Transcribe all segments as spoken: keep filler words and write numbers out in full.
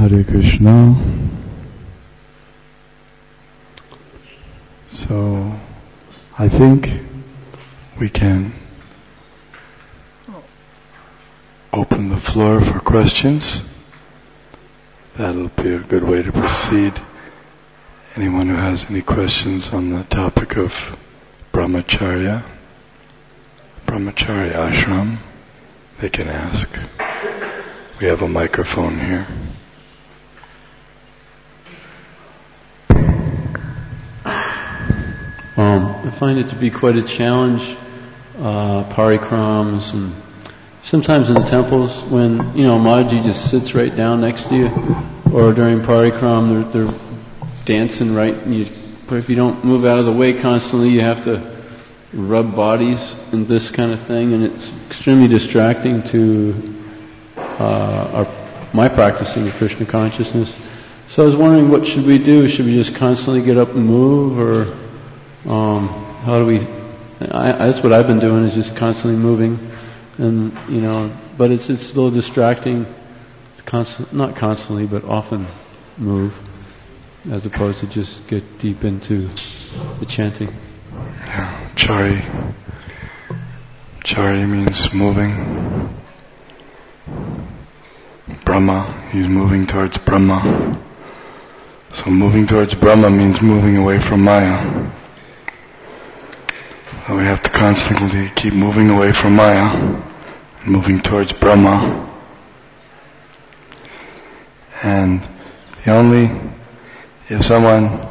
Hare Krishna. So, I think we can open the floor for questions. That'll be a good way to proceed. Anyone who has any questions on the topic of brahmacharya, brahmacharya ashram, they can ask. We have a microphone here. Um, I find it to be quite a challenge, uh, parikrams, and sometimes in the temples when, you know, Mataji just sits right down next to you, or during parikram they're, they're dancing right, and you, but if you don't move out of the way constantly, you have to rub bodies and this kind of thing, and it's extremely distracting to uh, our, my practicing of Krishna consciousness. So I was wondering, what should we do? Should we just constantly get up and move, or um, how do we? I, that's what I've been doing, is just constantly moving, and you know. But it's it's a little distracting. Constant, not constantly, but often move, as opposed to just get deep into the chanting. Yeah, chari. Chari means moving. Brahma, he's moving towards Brahma. So moving towards Brahma means moving away from Maya. So we have to constantly keep moving away from Maya, moving towards Brahma. And the only, if someone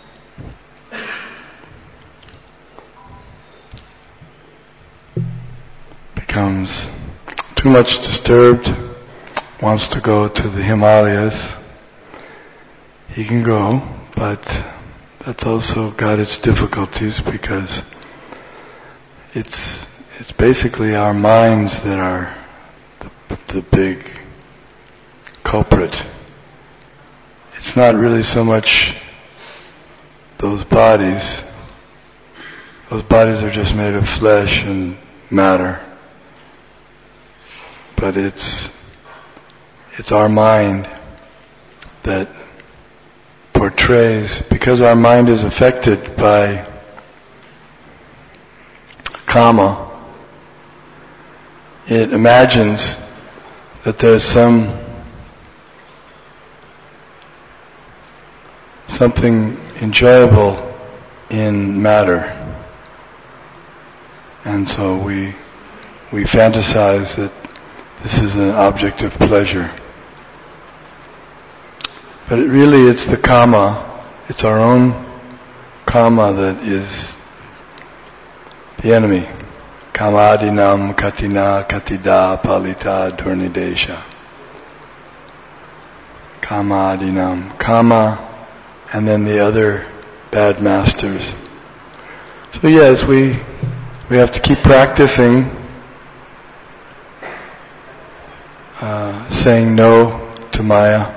becomes too much disturbed, wants to go to the Himalayas, he can go, but that's also got its difficulties, because it's it's basically our minds that are the, the big culprit. It's not really so much those bodies. Those bodies are just made of flesh and matter. But it's it's our mind that portrays, because our mind is affected by kama, it imagines that there's some something enjoyable in matter, and so we we fantasize that this is an object of pleasure. But it really, it's the kama, it's our own kama that is the enemy. Kamadinam katina katida palita durnidesha. Kamadinam, kama, and then the other bad masters. So yes, we we have to keep practicing uh, saying no to Maya.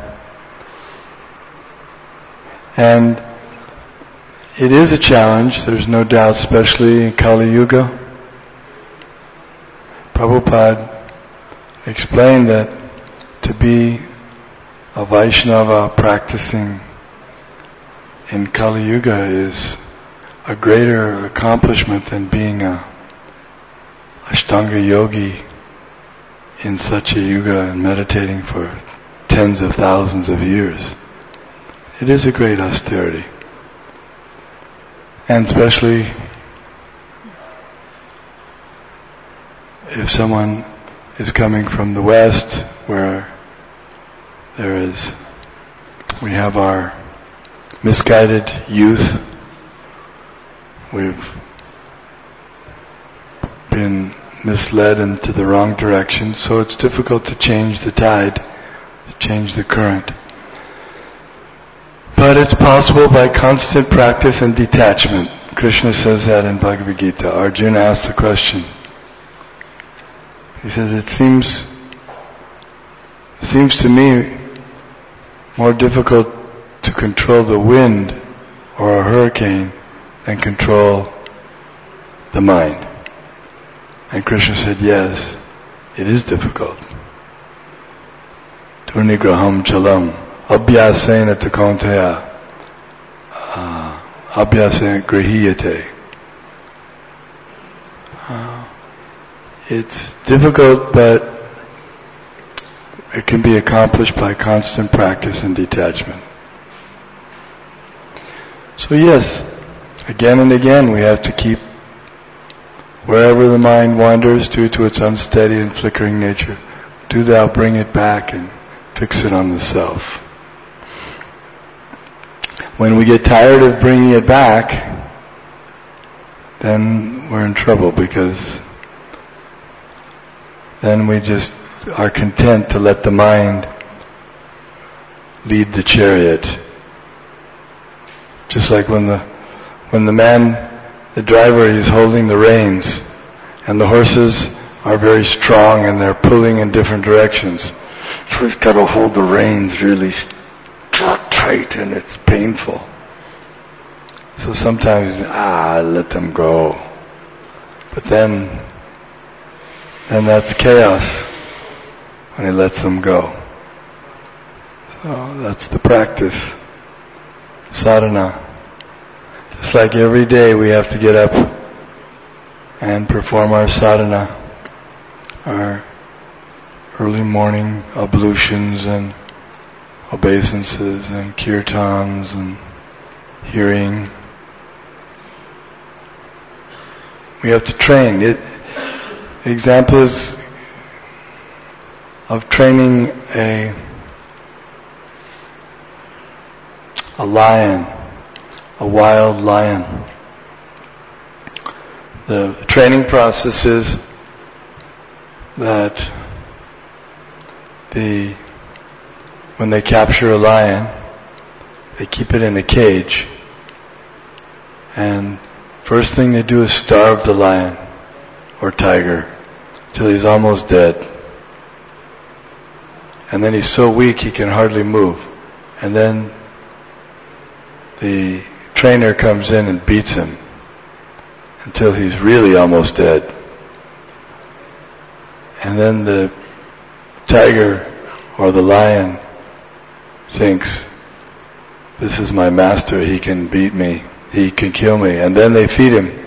And it is a challenge, there's no doubt, especially in Kali Yuga. Prabhupada explained that to be a Vaishnava practicing in Kali Yuga is a greater accomplishment than being a Ashtanga yogi in such a yuga and meditating for tens of thousands of years. It is a great austerity. And especially if someone is coming from the West, where there is, we have our misguided youth, we've been misled into the wrong direction, so it's difficult to change the tide, to change the current. But it's possible by constant practice and detachment. Krishna says that in Bhagavad Gita. Arjuna asks the question. He says, it seems, it seems to me more difficult to control the wind or a hurricane than control the mind. And Krishna said, yes, it is difficult. Durnigraham chalam abhyasena ta kaunteya, uh, abhyasena grihiyate. Uh, it's difficult, but it can be accomplished by constant practice and detachment. So yes, again and again we have to keep, wherever the mind wanders due to its unsteady and flickering nature, do thou bring it back and fix it on the self. When we get tired of bringing it back, then we're in trouble, because then we just are content to let the mind lead the chariot. Just like when the when the man, the driver, he's holding the reins, and the horses are very strong and they're pulling in different directions. So he's got to hold the reins really tight, and it's painful. So sometimes, ah, let them go. But then, then that's chaos when he lets them go. So that's the practice, sadhana. Just like every day we have to get up and perform our sadhana, our early morning ablutions and obeisances and kirtans and hearing. We have to train. It, examples of training a a lion, a wild lion. The training process is that the when they capture a lion, they keep it in a cage, and first thing they do is starve the lion or tiger till he's almost dead. And then he's so weak he can hardly move. And then the trainer comes in and beats him until he's really almost dead. And then the tiger or the lion thinks, this is my master, he can beat me, he can kill me. And then they feed him.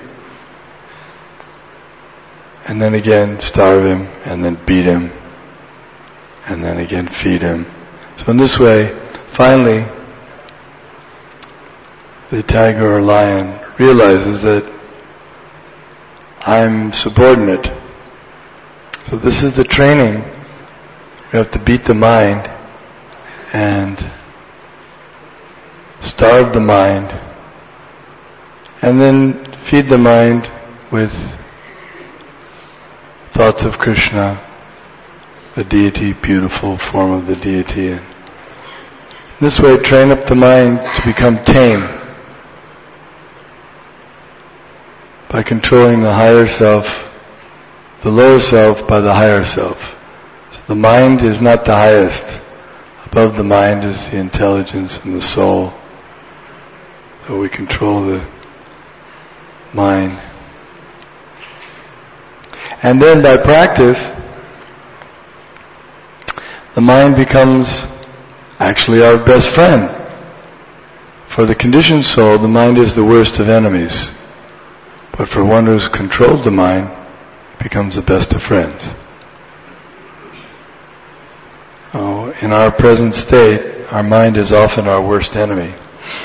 And then again starve him, and then beat him, and then again feed him. So in this way, finally, the tiger or lion realizes that I'm subordinate. So this is the training. We have to beat the mind and starve the mind, and then feed the mind with thoughts of Krishna, the deity, beautiful form of the deity. And in this way, train up the mind to become tame by controlling the higher self, the lower self by the higher self. So the mind is not the highest. Above the mind is the intelligence and the soul. So we control the mind. And then by practice, the mind becomes actually our best friend. For the conditioned soul, the mind is the worst of enemies. But for one who's controlled the mind, it becomes the best of friends. Oh, in our present state, our mind is often our worst enemy.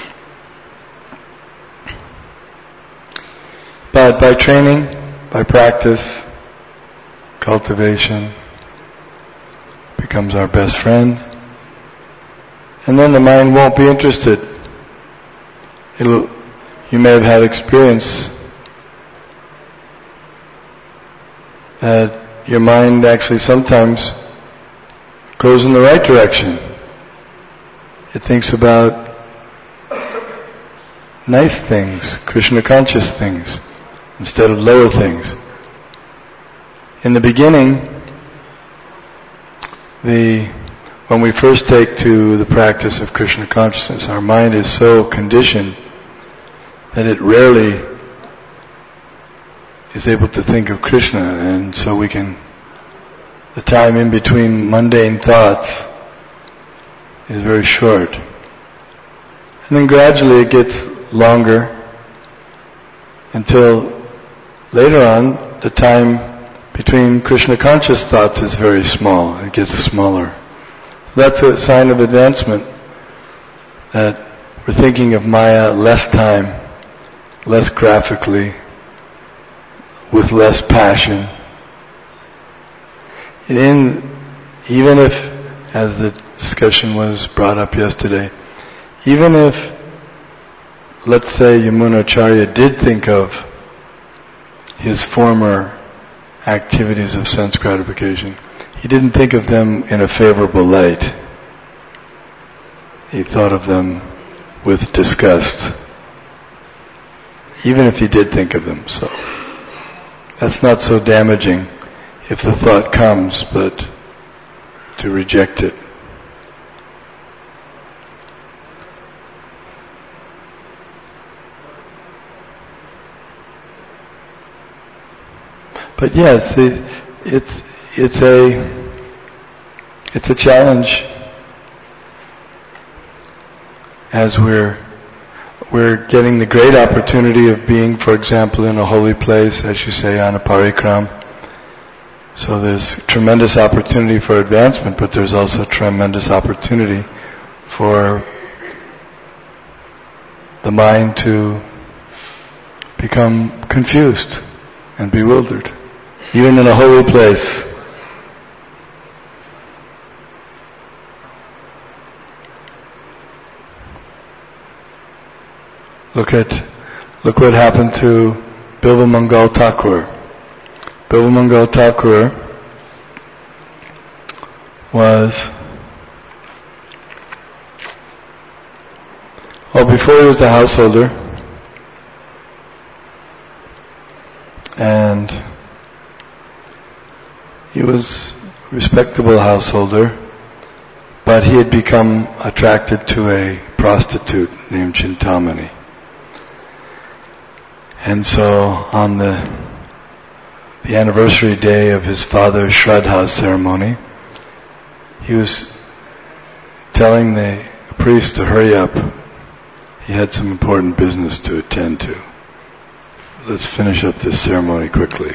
But by training, by practice, cultivation, becomes our best friend. And then the mind won't be interested. It'll, you may have had experience that your mind actually sometimes goes in the right direction. It thinks about nice things, Krishna conscious things, instead of lower things. In the beginning, the when we first take to the practice of Krishna consciousness, our mind is so conditioned that it rarely is able to think of Krishna, and so we can, the time in between mundane thoughts, is very short. And then gradually it gets longer until later on the time between Krishna conscious thoughts is very small. It gets smaller. That's a sign of advancement, that we're thinking of Maya less time, less graphically, with less passion. In, even if, as the discussion was brought up yesterday, even if, let's say, Yamunacharya did think of his former activities of sense gratification, he didn't think of them in a favorable light. He thought of them with disgust, even if he did think of them. So that's not so damaging if the thought comes, but to reject it. But yes, the, it's it's a it's a challenge as we're we're getting the great opportunity of being, for example, in a holy place, as you say, on a parikram. So there's tremendous opportunity for advancement, but there's also tremendous opportunity for the mind to become confused and bewildered, even in a holy place. Look at, look what happened to Bilva Mangal Thakur. Bilva Mangal Thakur was, well, before he was a householder, and he was a respectable householder, but he had become attracted to a prostitute named Chintamani. And so on the the anniversary day of his father's Shraddha ceremony, he was telling the priest to hurry up. He had some important business to attend to. Let's finish up this ceremony quickly.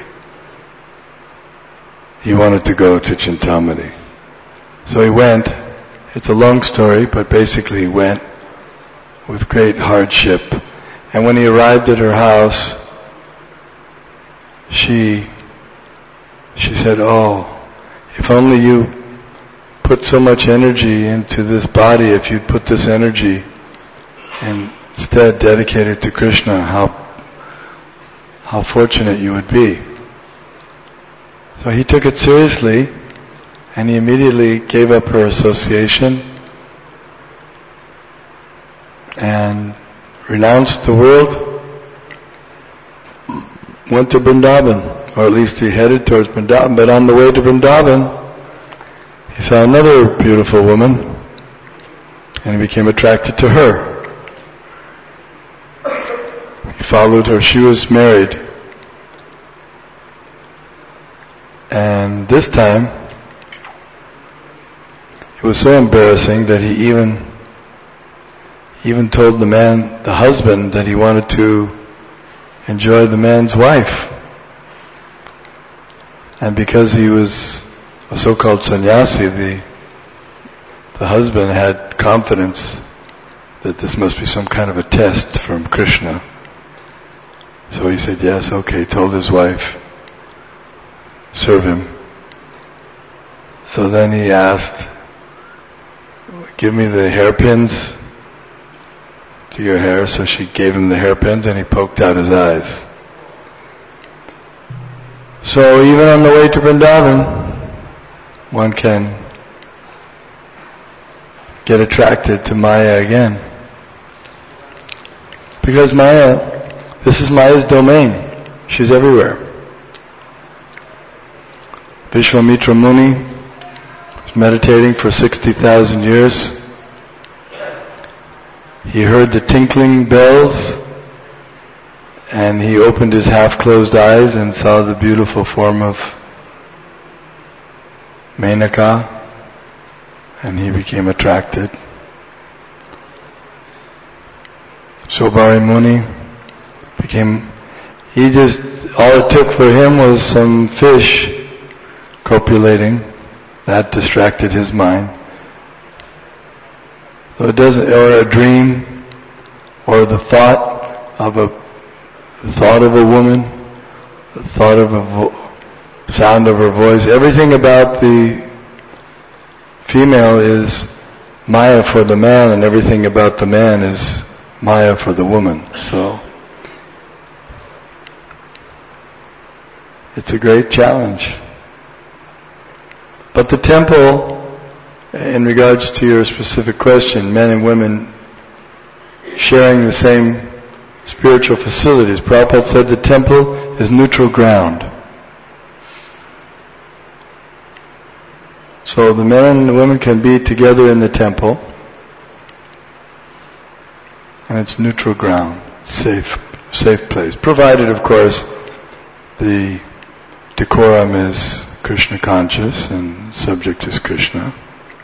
He wanted to go to Chintamani. So he went. It's a long story, but basically he went with great hardship. And when he arrived at her house, she she said, "Oh, if only you put so much energy into this body, if you'd put this energy and instead dedicate it to Krishna, how how fortunate you would be." So he took it seriously, and he immediately gave up her association and renounced the world, went to Vrindavan, or at least he headed towards Vrindavan. But on the way to Vrindavan, he saw another beautiful woman, and he became attracted to her. He followed her. She was married. And this time, it was so embarrassing that he even even told the man, the husband, that he wanted to enjoy the man's wife. And because he was a so-called sannyasi, the the husband had confidence that this must be some kind of a test from Krishna. So he said, yes, okay, told his wife, serve him. So then he asked, give me the hairpins to your hair. So she gave him the hairpins, and he poked out his eyes. So even on the way to Vrindavan, one can get attracted to Maya again. Because Maya, this is Maya's domain. She's everywhere. Vishwamitra Muni was meditating for sixty thousand years. He heard the tinkling bells, and he opened his half-closed eyes and saw the beautiful form of Menaka, and he became attracted. Shobhari Muni became, he just, all it took for him was some fish copulating. That distracted his mind. So it doesn't, or a dream, or the thought of a, the thought of a woman, the thought of a vo- sound of her voice. Everything about the female is Maya for the man, and everything about the man is Maya for the woman. So it's a great challenge. But the temple, in regards to your specific question, men and women sharing the same spiritual facilities, Prabhupada said the temple is neutral ground. So the men and the women can be together in the temple, and it's neutral ground, safe, safe place. Provided, of course, the decorum is Krishna conscious and subject is Krishna.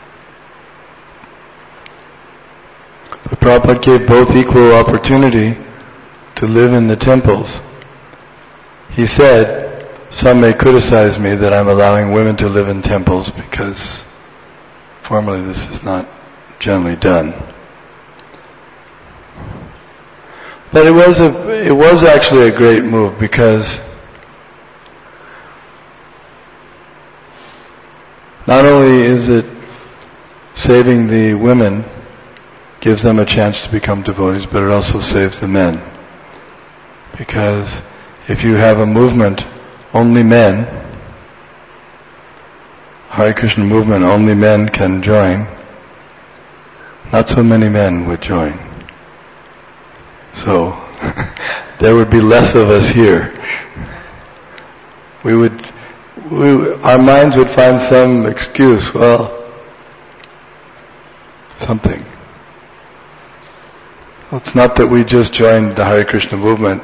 But Prabhupada gave both equal opportunity to live in the temples. He said, some may criticize me that I'm allowing women to live in temples because formally this is not generally done. But it was a, it was actually a great move because not only is it saving the women, gives them a chance to become devotees, but it also saves the men. Because if you have a movement, only men, Hare Krishna movement, only men can join, not so many men would join. So, there would be less of us here. We would We, our minds would find some excuse, well, something. Well, it's not that we just joined the Hare Krishna movement.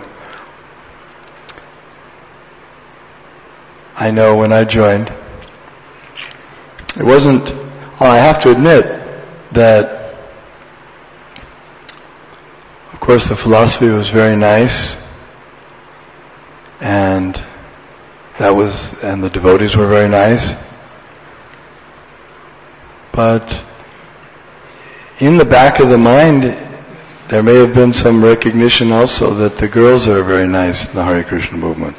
I know when I joined, it wasn't, well, I have to admit that, of course, the philosophy was very nice, and that was, and the devotees were very nice. But in the back of the mind, there may have been some recognition also that the girls are very nice in the Hare Krishna movement.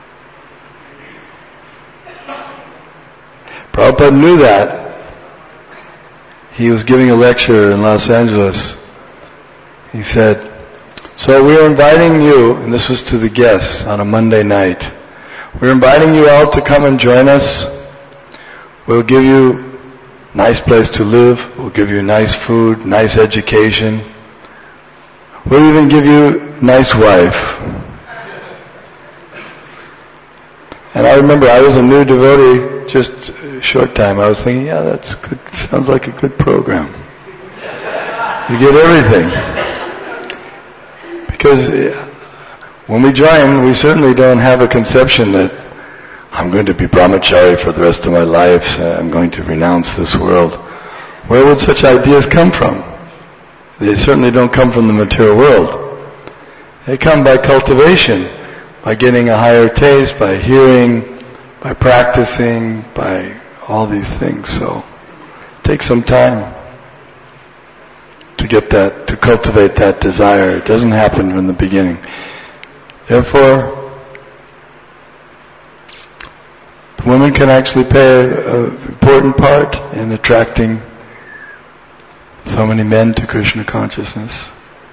Prabhupada knew that. He was giving a lecture in Los Angeles. He said, so we're inviting you, and this was to the guests on a Monday night, we're inviting you all to come and join us. We'll give you a nice place to live. We'll give you nice food, nice education. We'll even give you a nice wife. And I remember I was a new devotee just a short time. I was thinking, yeah, that's good. Sounds like a good program. You get everything. Because when we join, we certainly don't have a conception that I'm going to be brahmachari for the rest of my life, so I'm going to renounce this world. Where would such ideas come from? They certainly don't come from the material world. They come by cultivation, by getting a higher taste, by hearing, by practicing, by all these things. So it takes some time to get that, to cultivate that desire. It doesn't happen from the beginning. Therefore, women can actually play an important part in attracting so many men to Krishna consciousness.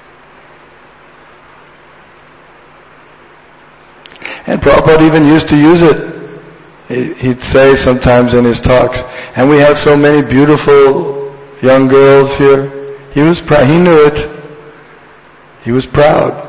And Prabhupada even used to use it. He'd say sometimes in his talks, and we have so many beautiful young girls here. He was proud. He knew it. He was proud.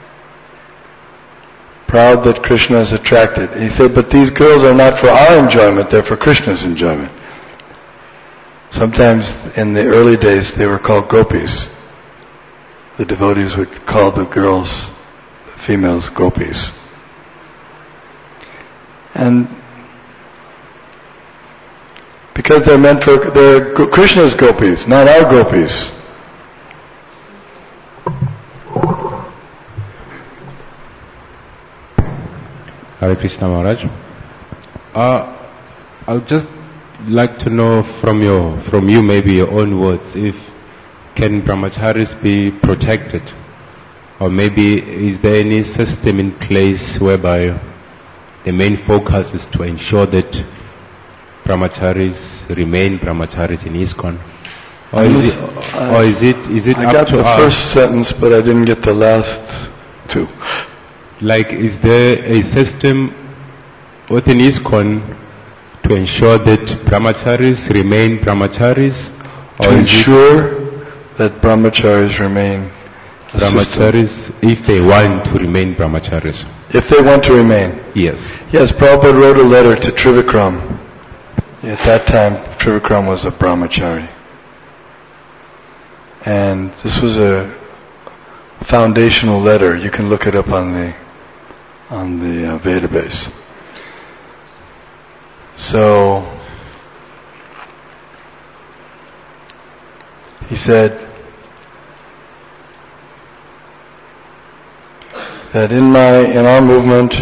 Proud that Krishna is attracted. He said, but these girls are not for our enjoyment, they're for Krishna's enjoyment. Sometimes in the early days they were called gopis. The devotees would call the girls, the females, gopis. And Because they're meant for, they're Krishna's gopis, not our gopis. Hare Krishna Maharaj. Uh, I would just like to know from your, from you maybe your own words, if can brahmacharis be protected? Or maybe is there any system in place whereby the main focus is to ensure that brahmacharis remain brahmacharis in ISKCON? Or is it, or is it, is it I up got to the us? first sentence, but I didn't get the last two. Like, is there a system within ISKCON to ensure that brahmacharis remain brahmacharis? Or To is it ensure that brahmacharis remain a system. brahmacharis if they want to remain brahmacharis? If they want to remain. Yes. Yes, Prabhupada wrote a letter to Trivikram. At that time, Trivikram was a brahmachari. And this was a foundational letter. You can look it up on the on the uh, database. So he said that in my in our movement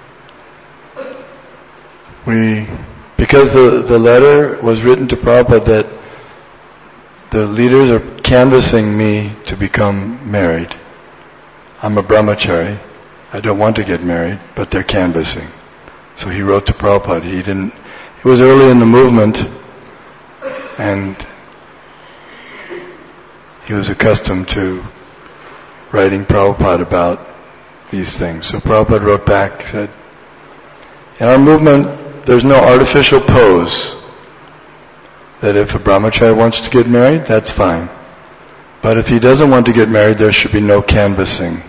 we because the, the letter was written to Prabhupada that the leaders are canvassing me to become married. I'm a brahmachari. I don't want to get married, but they're canvassing. So he wrote to Prabhupada. He didn't, it was early in the movement, and he was accustomed to writing Prabhupada about these things. So Prabhupada wrote back, said, in our movement, there's no artificial pose. That if a brahmachari wants to get married, that's fine. But if he doesn't want to get married, there should be no canvassing.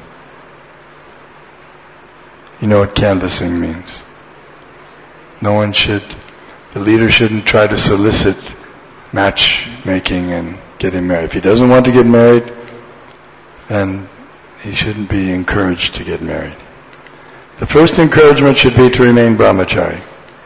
You know what canvassing means. No one should, the leader shouldn't try to solicit matchmaking and get him married. If he doesn't want to get married, then he shouldn't be encouraged to get married. The first encouragement should be to remain brahmachari.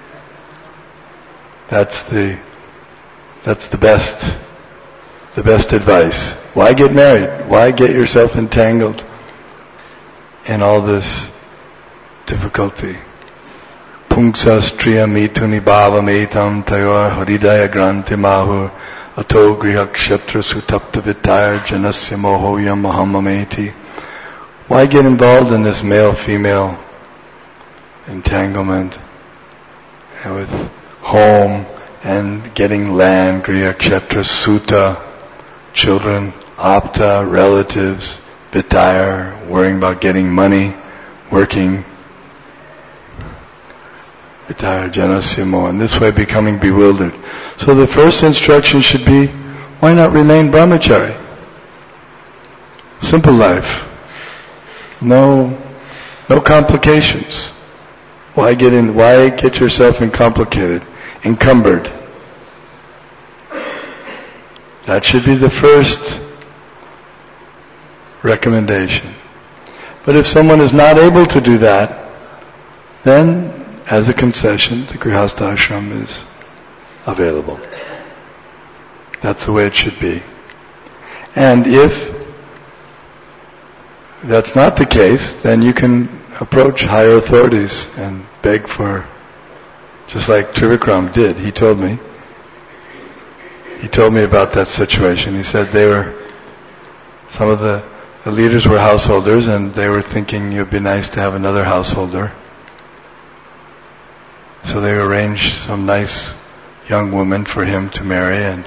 That's the That's the best, the best advice. Why get married? Why get yourself entangled in all this difficulty? Pungsa striya mituni bhava metam tayor haridaya granti mahur ato griha kshetra sutapta vitayar janasya mohoyam mahamameti. Why get involved in this male-female entanglement with home and getting land, griha, kshetra, sutta, children, apta, relatives, vitayar, worrying about getting money, working, vitayar, janasya moha, and this way becoming bewildered. So the first instruction should be, why not remain brahmachari? Simple life. No, no complications. Why get in, why get yourself in complicated? Encumbered. That should be the first recommendation. But if someone is not able to do that, then as a concession, the Grihastha Ashram is available. That's the way it should be. And if that's not the case, then you can approach higher authorities and beg for, just like Trivikram did. He told me. He told me about that situation. He said they were, some of the, the leaders were householders and they were thinking it would be nice to have another householder. So they arranged some nice young woman for him to marry, and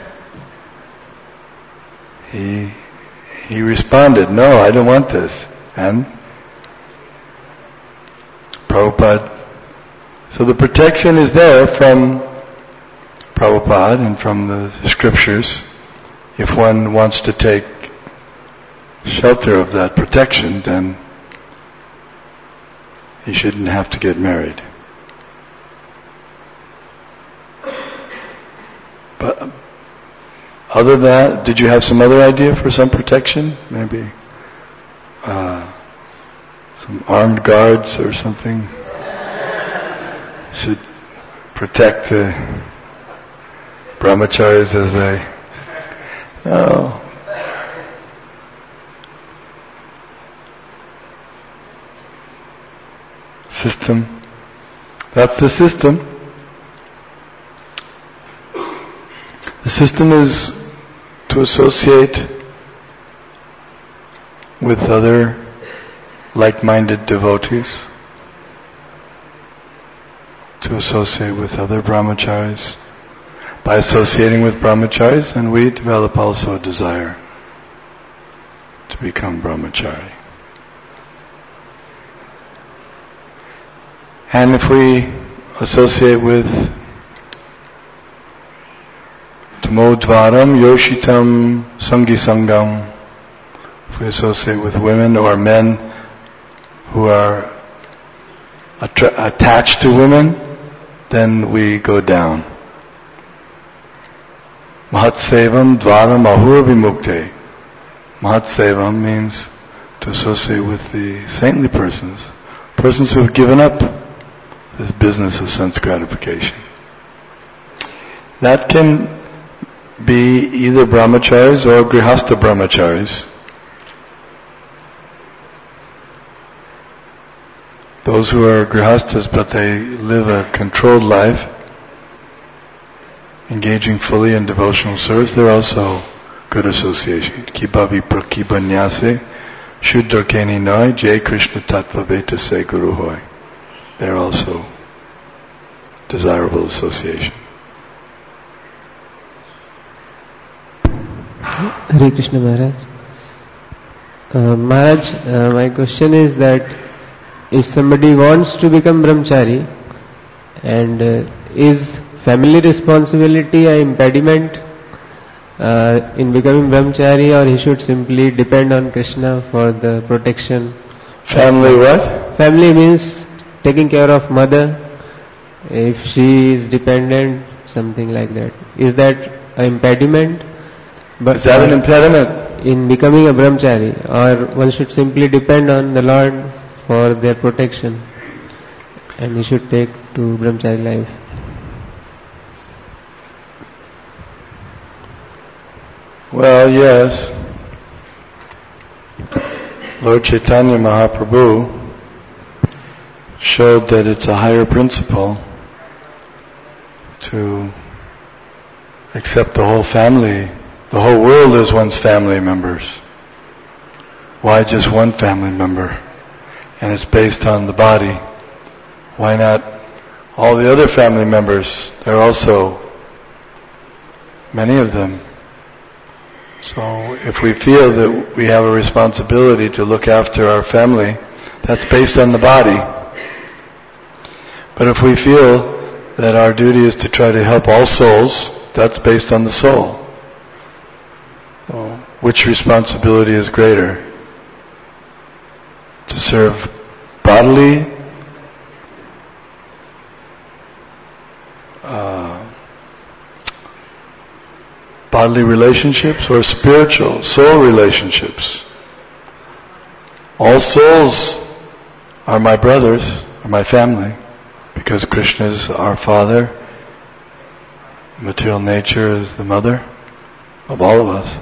he he responded, no, I don't want this. And Prabhupada, so the protection is there from Prabhupada and from the scriptures. If one wants to take shelter of that protection, then he shouldn't have to get married. But other than that, did you have some other idea for some protection? Maybe uh, some armed guards or something should protect the brahmacharis as they, no. System. That's the system. The system is to associate with other like-minded devotees, to associate with other brahmacharis. By associating with brahmacharis, then we develop also a desire to become brahmachari. And if we associate with tamodvaram yoshitam sangi sangam, if we associate with women or men who are attra- attached to women, then we go down. Mahatsevam dvaram ahur vimukte. Mahatsevam means to associate with the saintly persons, persons who have given up this business of sense gratification. That can be either brahmacharis or grihastha brahmacharis. Those who are grihasthas but they live a controlled life, engaging fully in devotional service, they're also good association. Kibavi prakibanyase, shuddharkeni noi, jai Krishna tattva veta se guru hoy. They're also desirable association. Hare Krishna Maharaj. Uh, Maharaj, uh, my question is that if somebody wants to become brahmachari and uh, is family responsibility an impediment uh, in becoming brahmachari, or he should simply depend on Krishna for the protection? Family what? Family means taking care of mother, if she is dependent, something like that. Is that an impediment? But is that an impediment? In becoming a brahmachari, or one should simply depend on the Lord for their protection and he should take to brahmachari life? Well, yes. Lord Chaitanya Mahaprabhu showed that it's a higher principle to accept the whole family. The whole world is one's family members. Why just one family member? And it's based on the body. Why not all the other family members? There are also many of them. So if we feel that we have a responsibility to look after our family, that's based on the body. But if we feel that our duty is to try to help all souls, that's based on the soul. So which responsibility is greater? To serve bodily uh, bodily relationships or spiritual soul relationships? All souls are my brothers, are my family, because Krishna is our father, material nature is the mother of all of us.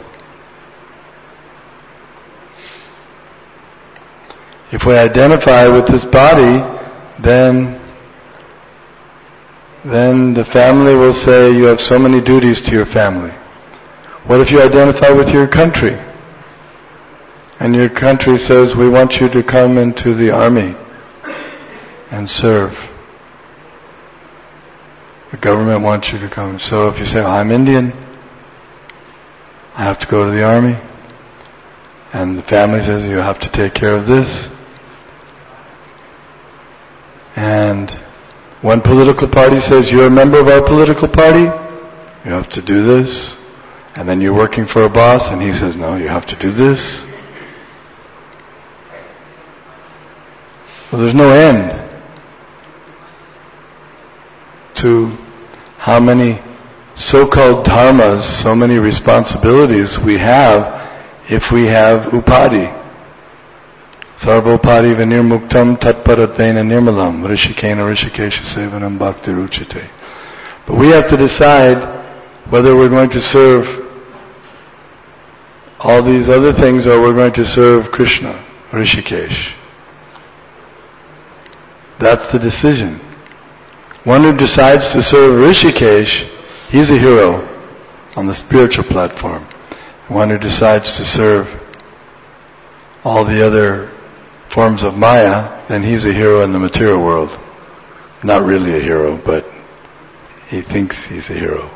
If we identify with this body, then then the family will say, you have so many duties to your family. What if you identify with your country? And your country says, we want you to come into the army and serve. The government wants you to come. So if you say, I'm Indian, I have to go to the army. And the family says, you have to take care of this. And one political party says, you're a member of our political party, you have to do this. And then you're working for a boss and he says, no, you have to do this. Well, there's no end to how many so-called dharmas, so many responsibilities we have if we have upadi. Sarvopadi vinirmuktam tatparatvena nirmalam rishikena rishikesha sevanam bhakti ruchite. But we have to decide whether we're going to serve all these other things or we're going to serve Krishna, Rishikesh. That's the decision. One who decides to serve Rishikesh, he's a hero on the spiritual platform. One who decides to serve all the other forms of Maya, then he's a hero in the material world. Not really a hero, but he thinks he's a hero.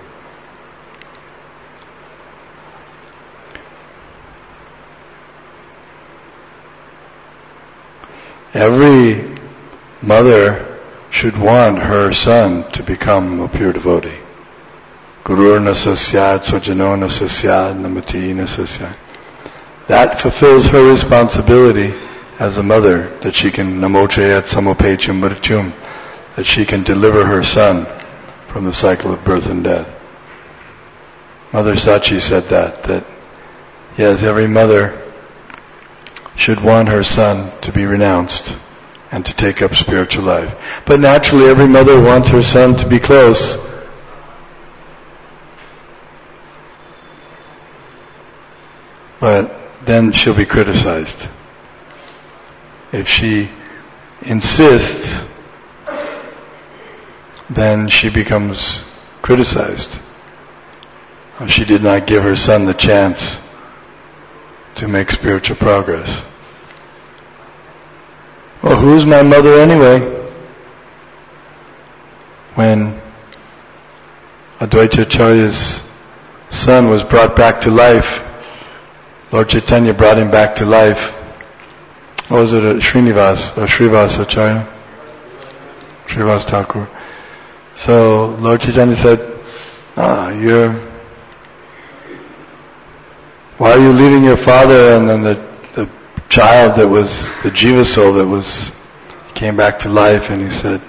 Every mother should want her son to become a pure devotee. Gurur na sasyad, sojano na sasyad, namati na sasyad. That fulfills her responsibility as a mother, that she can namochayat samopechum mrityum, that she can deliver her son from the cycle of birth and death. Mother Sachi said that, that yes, every mother should want her son to be renounced and to take up spiritual life. But naturally every mother wants her son to be close. But then she'll be criticized. If she insists, then she becomes criticized. She did not give her son the chance to make spiritual progress. Well, who's my mother anyway? When Advaita Acharya's son was brought back to life, Lord Chaitanya brought him back to life. What was it, a Srinivas, or Srivas Acharya? Srivas Thakur. So Lord Chaitanya said, ah, you're, why are you leaving your father? And then the, the child that was, the Jiva soul that was, came back to life, and he said,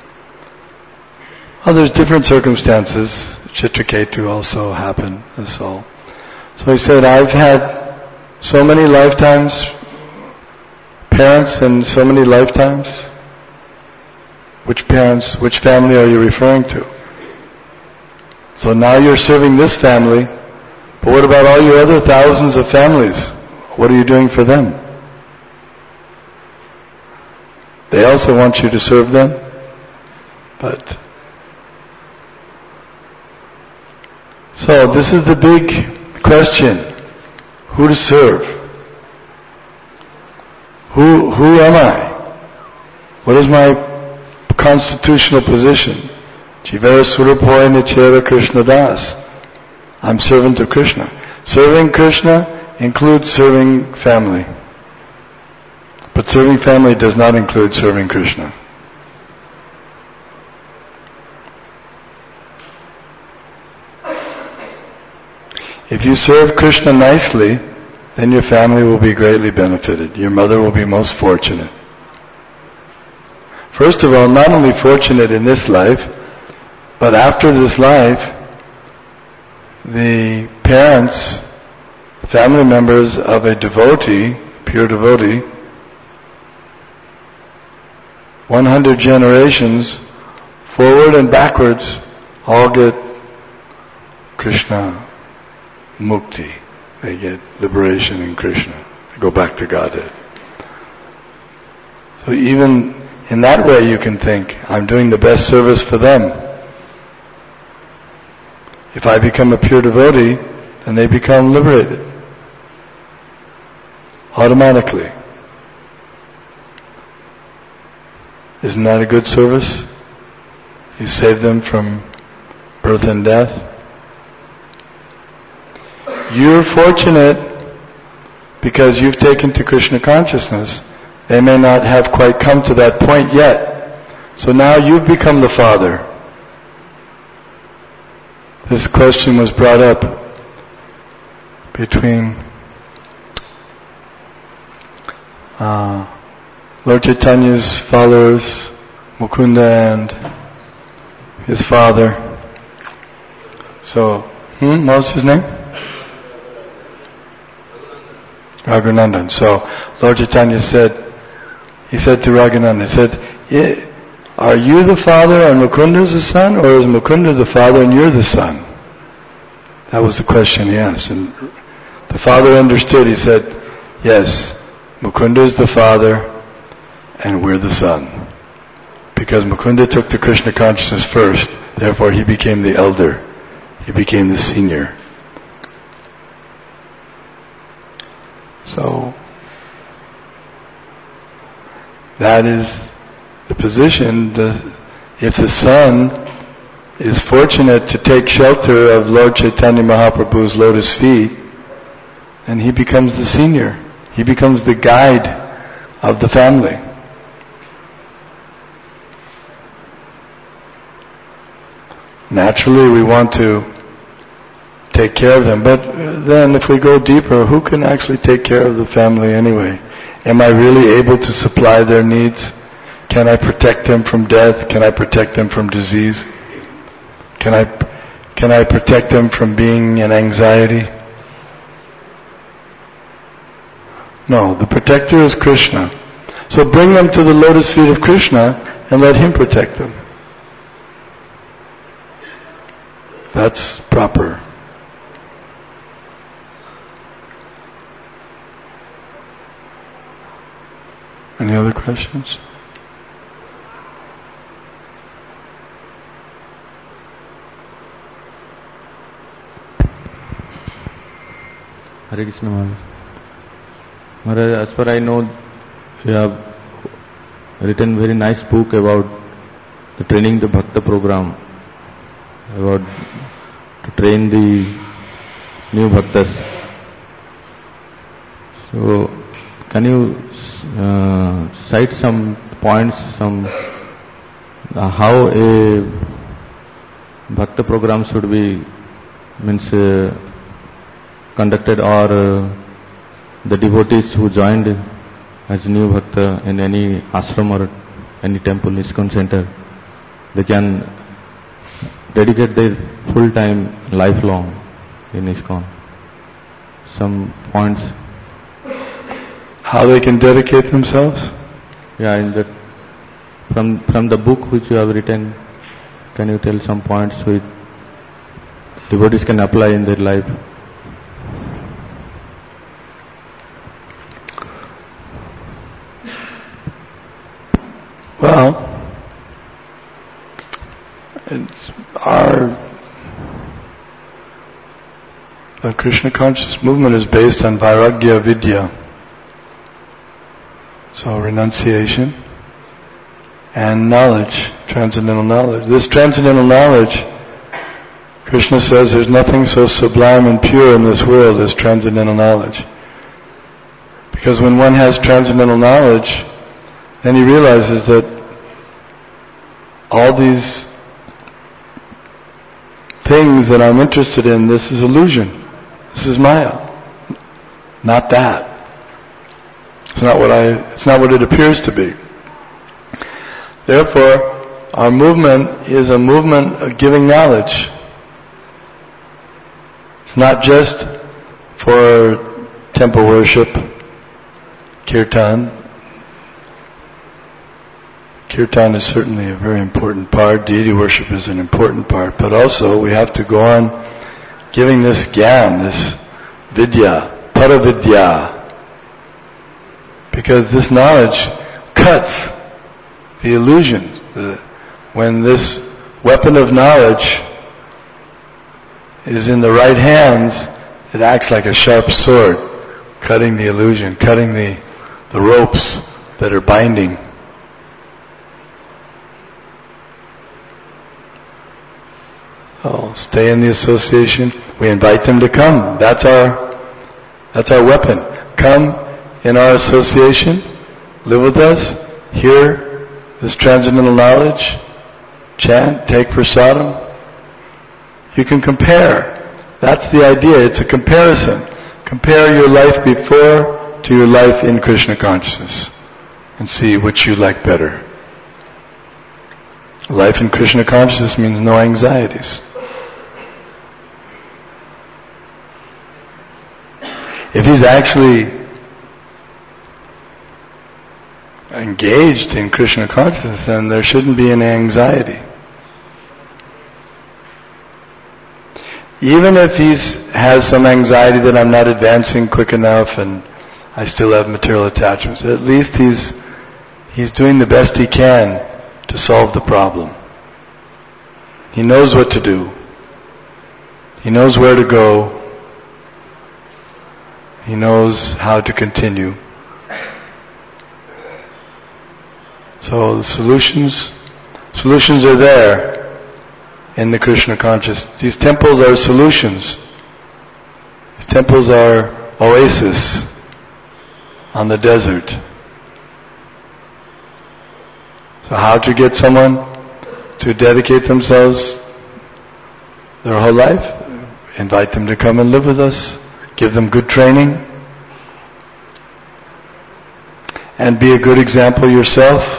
well, there's different circumstances. Chitraketu also happened, this all. So he said, I've had so many lifetimes, parents and so many lifetimes. Which parents, which family are you referring to? So now you're serving this family, but what about all your other thousands of families? What are you doing for them? They also want you to serve them, but so this is the big question. Who to serve? Who, who am I? What is my constitutional position? Jivara Surapoy Nichera Krishna Das. I'm servant of Krishna. Serving Krishna includes serving family. But serving family does not include serving Krishna. If you serve Krishna nicely, then your family will be greatly benefited. Your mother will be most fortunate. First of all, not only fortunate in this life, but after this life, the parents, family members of a devotee, pure devotee, one hundred generations, forward and backwards, all get Krishna mukti. They get liberation in Krishna. They go back to Godhead. So even in that way you can think, I'm doing the best service for them. If I become a pure devotee, then they become liberated. Automatically. Isn't that a good service? You save them from birth and death. You're fortunate because you've taken to Krishna consciousness. They may not have quite come to that point yet. So now you've become the father. This question was brought up between uh, Lord Chaitanya's followers, Mukunda, and his father. So, hmm, what was his name? Raghunandan. So Lord Chaitanya said, he said to Raghunandan, he said, are you the father and Mukunda's the son, or is Mukunda the father and you're the son? That was the question he asked. And the father understood. He said, yes, Mukunda is the father and we're the son. Because Mukunda took the Krishna consciousness first, therefore he became the elder. He became the senior. So, that is the position. The, if the son is fortunate to take shelter of Lord Chaitanya Mahaprabhu's lotus feet, then he becomes the senior. He becomes the guide of the family. Naturally, we want to take care of them, but then if we go deeper, who can actually take care of the family anyway? Am I really able to supply their needs? Can I protect them from death? Can I protect them from disease? Can I, can I protect them from being in anxiety? No, the protector is Krishna. So bring them to the lotus feet of Krishna and let him protect them. That's proper. Any other questions? Hare Krishna Maharaj. Maharaj, as far I know, you have written very nice book about the training the Bhakta program, about to train the new Bhaktas. So, can you uh, cite some points, some uh, how a Bhakta program should be means uh, conducted, or uh, the devotees who joined as new Bhakta in any ashram or any temple, ISKCON center, they can dedicate their full time, lifelong in ISKCON. Some points. How they can dedicate themselves? Yeah, in the from from the book which you have written, can you tell some points which devotees can apply in their life? Well, it's our the Krishna conscious movement is based on Vairagya Vidya. So renunciation and knowledge, transcendental knowledge. This transcendental knowledge, Krishna says there's nothing so sublime and pure in this world as transcendental knowledge. Because when one has transcendental knowledge, then he realizes that all these things that I'm interested in, this is illusion. This is Maya. Not that. It's not what I, it's not what it appears to be. Therefore, our movement is a movement of giving knowledge. It's not just for temple worship, kirtan. Kirtan is certainly a very important part. Deity worship is an important part. But also we have to go on giving this gyan, this vidya, paravidya. Because this knowledge cuts the illusion. The, when this weapon of knowledge is in the right hands, it acts like a sharp sword, cutting the illusion, cutting the, the ropes that are binding. Oh, stay in the association. We invite them to come. That's our, that's our weapon. Come in our association, live with us, hear this transcendental knowledge, chant, take prasadam. You can compare. That's the idea. It's a comparison. Compare your life before to your life in Krishna consciousness and see which you like better. Life in Krishna consciousness means no anxieties. If he's actually engaged in Krishna consciousness, then there shouldn't be any anxiety. even if he's has some anxiety that I'm not advancing quick enough and I still have material attachments, at least he's he's doing the best he can to solve the problem. He knows what to do. He knows where to go. He knows how to continue. So the solutions, solutions are there in the Krishna consciousness. These temples are solutions. These temples are oases on the desert. So how to get someone to dedicate themselves their whole life? Invite them to come and live with us. Give them good training. And be a good example yourself.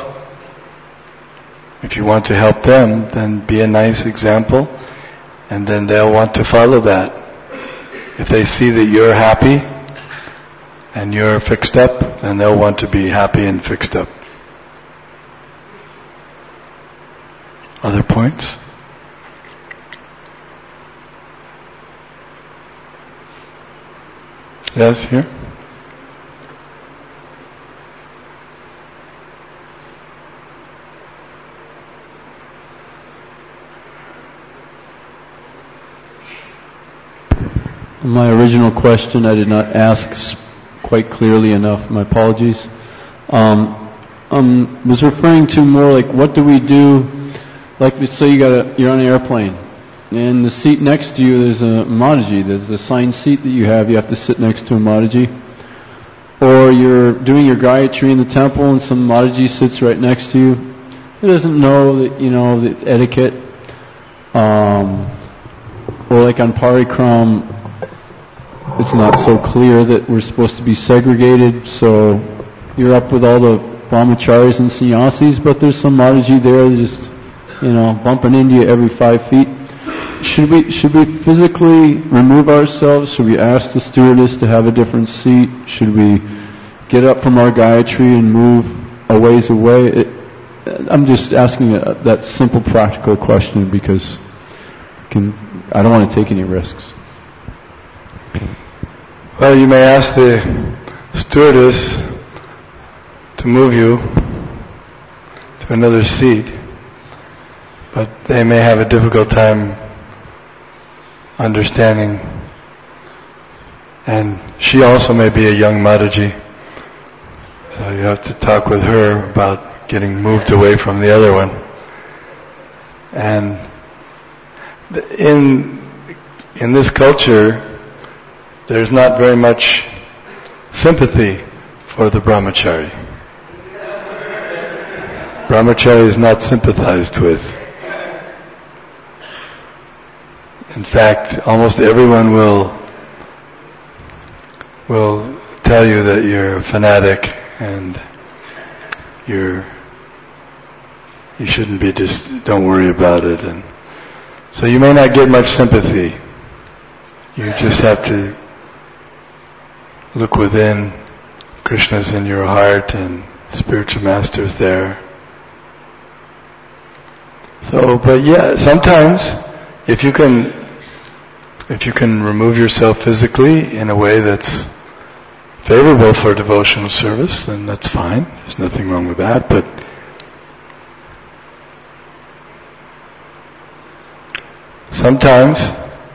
If you want to help them, then be a nice example, and then they'll want to follow that. If they see that you're happy and you're fixed up, then they'll want to be happy and fixed up. Other points? Yes, here? My original question I did not ask quite clearly enough. My apologies. Um, um, was referring to more like what do we do? Like let's say you got a, you're on an airplane, and the seat next to you there's a Mataji. There's a assigned seat that you have. You have to sit next to a Mataji. Or you're doing your Gayatri in the temple, and some Mataji sits right next to you. He doesn't know that you know the etiquette. Um, or like on Parikram, it's not so clear that we're supposed to be segregated, so you're up with all the brahmacharis and sannyasis, but there's some Mataji there just, you know, bumping into you every five feet. Should we should we physically remove ourselves? Should we ask the stewardess to have a different seat? Should we get up from our Gayatri and move a ways away? It, I'm just asking a, that simple practical question because can, I don't want to take any risks. Well, you may ask the stewardess to move you to another seat, but they may have a difficult time understanding, and she also may be a young Mataji, so you have to talk with her about getting moved away from the other one. And in in this culture, there's not very much sympathy for the brahmachari. Brahmachari is not sympathized with. In fact, almost everyone will will tell you that you're a fanatic and you're you shouldn't be just don't worry about it, and so you may not get much sympathy. You just have to look within. Krishna's in your heart and spiritual master's there. So, but yeah, sometimes if you can if you can remove yourself physically in a way that's favorable for devotional service, then that's fine. There's nothing wrong with that, but sometimes,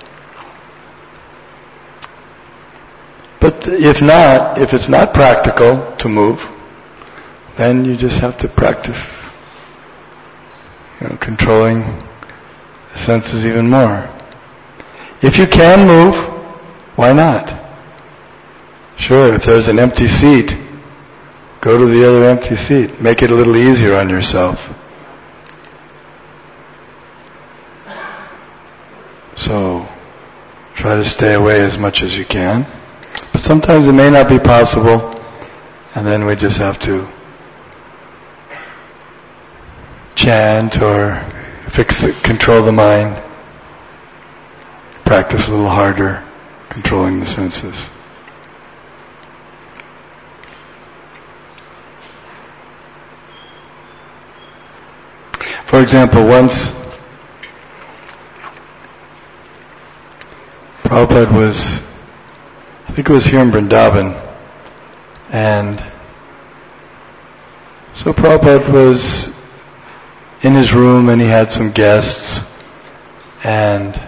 but if not, if it's not practical to move, then you just have to practice, you know, controlling the senses even more. If you can move, why not? Sure, if there's an empty seat, go to the other empty seat. Make it a little easier on yourself. So, try to stay away as much as you can. But sometimes it may not be possible, and then we just have to chant or fix the, control the mind, practice a little harder, controlling the senses. For example, once Prabhupada was, I think it was here in Vrindavan, and so Prabhupada was in his room and he had some guests, and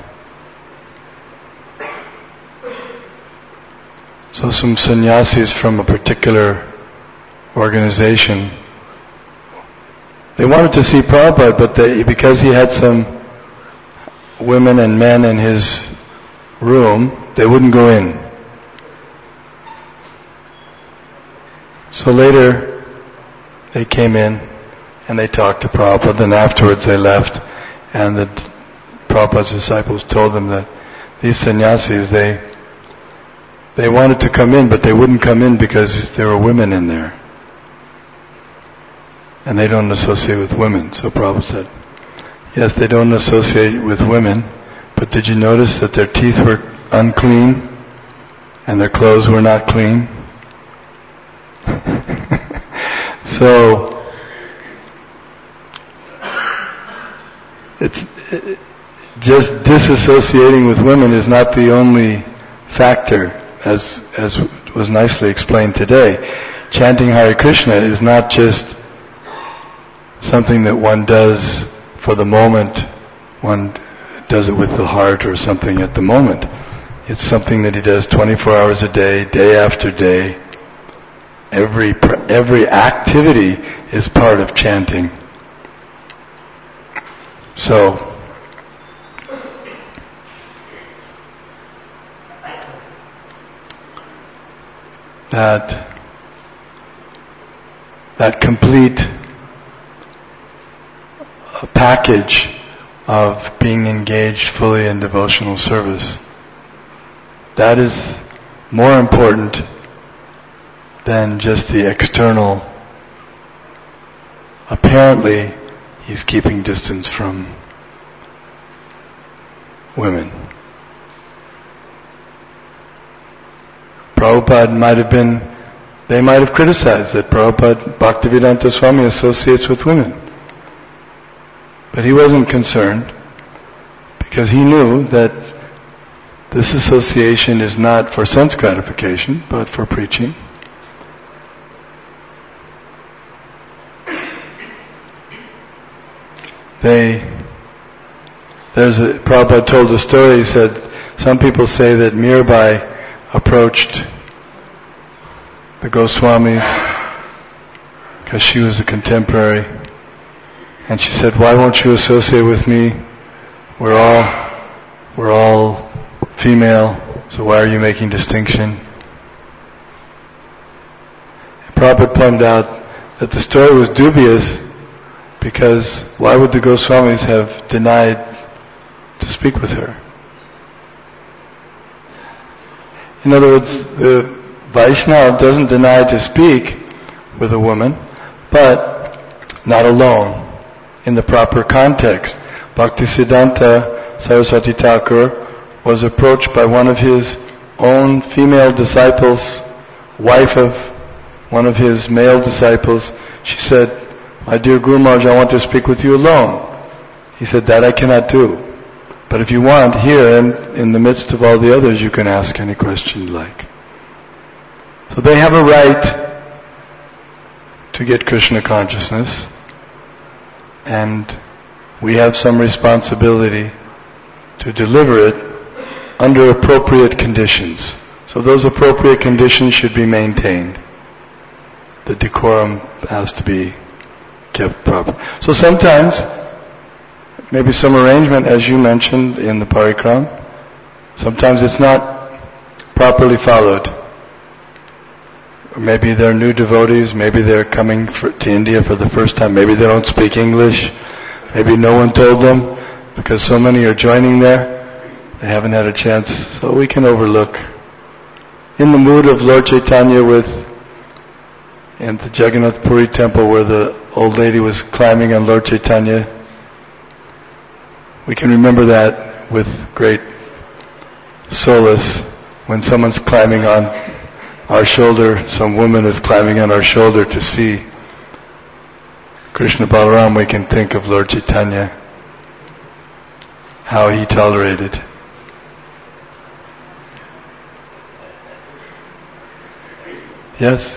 so some sannyasis from a particular organization, they wanted to see Prabhupada, but they, because he had some women and men in his room, they wouldn't go in. So later, they came in and they talked to Prabhupada, and afterwards they left, and the Prabhupada's disciples told them that these sannyasis, they they wanted to come in, but they wouldn't come in because there were women in there. And they don't associate with women. So Prabhupada said, yes, they don't associate with women, but did you notice that their teeth were unclean and their clothes were not clean? So, it's it, just disassociating with women is not the only factor, as as was nicely explained today. Chanting Hare Krishna is not just something that one does for the moment, one does it with the heart or something at the moment. It's something that he does twenty-four hours a day, day after day. Every every activity is part of chanting. So, that that complete package of being engaged fully in devotional service, that is more important than just the external. Apparently, he's keeping distance from women. Prabhupada might have been, they might have criticized that Prabhupada, Bhaktivedanta Swami, associates with women. But he wasn't concerned, because he knew that this association is not for sense gratification, but for preaching. They, there's a, Prabhupada told a story, he said, some people say that Mirabai approached the Goswamis because she was a contemporary, and she said, why won't you associate with me? We're all, we're all female, so why are you making distinction? Prabhupada pointed out that the story was dubious, because why would the Goswamis have denied to speak with her? In other words, the Vaishnava doesn't deny to speak with a woman, but not alone, in the proper context. Bhaktisiddhanta Saraswati Thakur was approached by one of his own female disciples, wife of one of his male disciples. She said, my dear Guru Maharaj, I want to speak with you alone. He said, that I cannot do. But if you want, here in, in the midst of all the others, you can ask any question you like. So they have a right to get Krishna consciousness, and we have some responsibility to deliver it under appropriate conditions. So those appropriate conditions should be maintained. The decorum has to be kept proper. So sometimes, maybe some arrangement, as you mentioned in the parikram, sometimes it's not properly followed. Or maybe they're new devotees, maybe they're coming for, to India for the first time, maybe they don't speak English, maybe no one told them, because so many are joining there, they haven't had a chance, so we can overlook. In the mood of Lord Chaitanya with in the Jagannath Puri temple where the old lady was climbing on Lord Chaitanya, we can remember that with great solace. When someone's climbing on our shoulder, some woman is climbing on our shoulder to see Krishna Balaram, we can think of Lord Chaitanya, how he tolerated. Yes?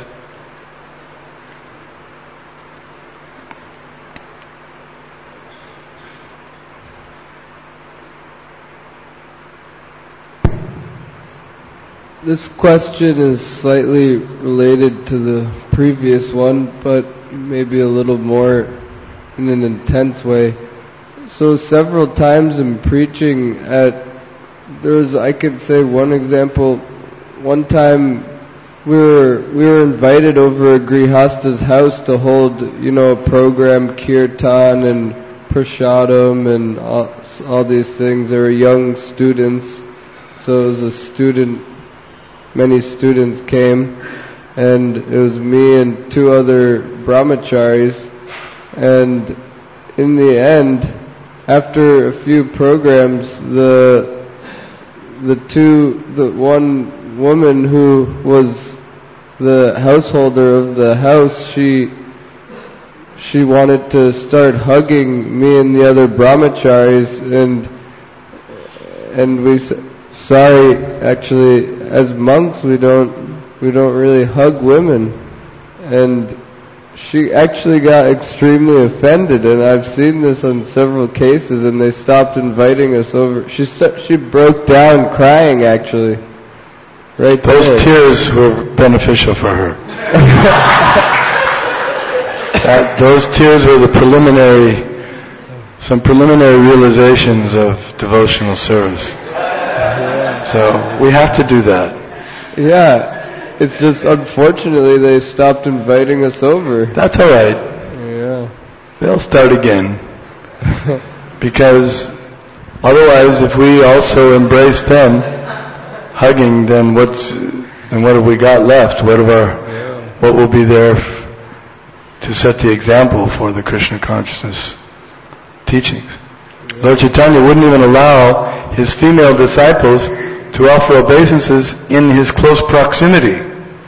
This question is slightly related to the previous one, but maybe a little more in an intense way. So several times in preaching at, there's, I could say one example, one time we were, we were invited over at Grihasta's house to hold, you know, a program, kirtan and prashadam and all, all these things. There were young students, so it was a student, many students came, and it was me and two other brahmacharis, and in the end, after a few programs, the the two, the one woman who was the householder of the house, she she wanted to start hugging me and the other brahmacharis, and and we said, sorry, actually, as monks we don't we don't really hug women, and she actually got extremely offended, and I've seen this on several cases, and they stopped inviting us over. She st- she broke down crying, actually. Right Those there. tears were beneficial for her. That, those tears were the preliminary, some preliminary realizations of devotional service. So we have to do that. Yeah. It's just, unfortunately, they stopped inviting us over. That's all right. Yeah. They'll start again. Because otherwise, if we also embrace them, hugging, then what's, then what have we got left? What of our, what will be there f- to set the example for the Krishna consciousness teachings? Lord Chaitanya wouldn't even allow his female disciples to offer obeisances in his close proximity.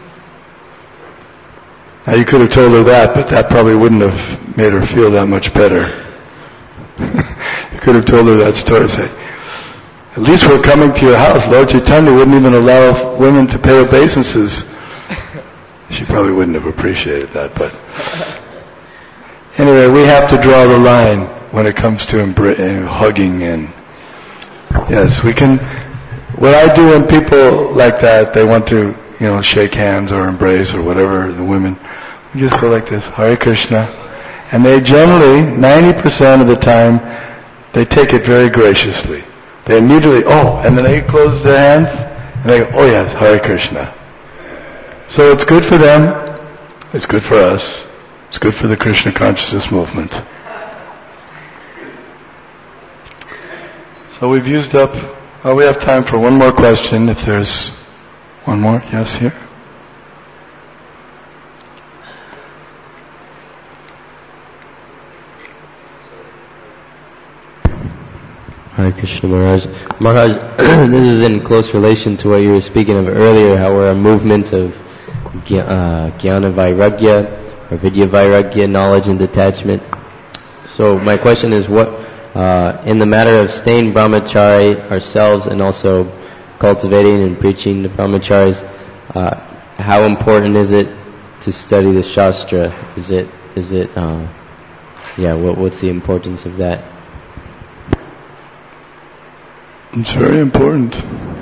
Now you could have told her that, but that probably wouldn't have made her feel that much better. You could have told her that story, say, at least we're coming to your house. Lord Chaitanya wouldn't even allow women to pay obeisances. She probably wouldn't have appreciated that, but anyway, we have to draw the line when it comes to embra- uh, hugging and yes, we can. What I do when people like that, they want to, you know, shake hands or embrace or whatever, the women, we just go like this, Hare Krishna. And they generally, ninety percent of the time, they take it very graciously. They immediately, oh, and then they close their hands, and they go, oh yes, Hare Krishna. So it's good for them, it's good for us, it's good for the Krishna consciousness movement. So we've used up, well, we have time for one more question, if there's one more. Yes, here? Hare Krishna Maharaj. Maharaj, this is in close relation to what you were speaking of earlier, how we're a movement of uh, Jnana Vairagya, or Vidya Vairagya, knowledge and detachment. So my question is, what, uh, in the matter of staying brahmachari ourselves and also cultivating and preaching the brahmacharis, uh, how important is it to study the Shastra? Is it, is it, uh, yeah, what, what's the importance of that? It's very important.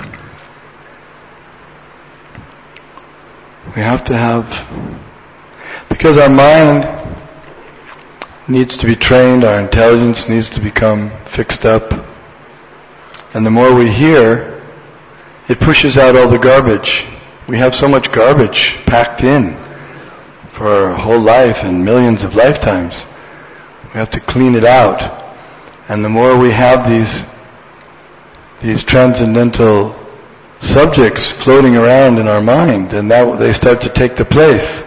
We have to have, because our mind needs to be trained, our intelligence needs to become fixed up, and the more we hear, it pushes out all the garbage. We have so much garbage packed in for our whole life and millions of lifetimes. We have to clean it out. And the more we have these these transcendental subjects floating around in our mind, and that they start to take the place.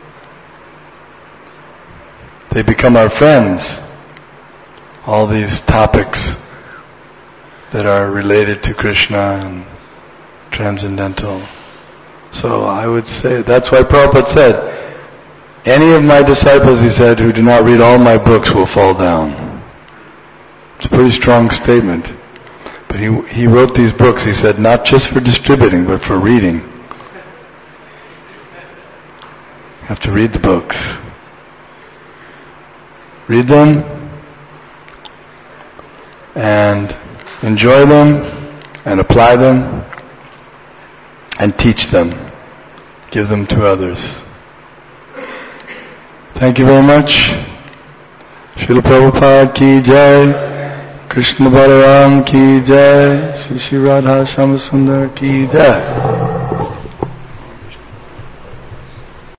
They become our friends. All these topics that are related to Krishna and transcendental. So I would say, that's why Prabhupada said, any of my disciples, he said, who do not read all my books will fall down. It's a pretty strong statement. But he he wrote these books, he said, not just for distributing, but for reading. You have to read the books. Read them and enjoy them and apply them and teach them. Give them to others. Thank you very much. Srila Prabhupada ki jai. Krishna Balaram ki jai. Shri Shri Radha Shyamasundar ki jai.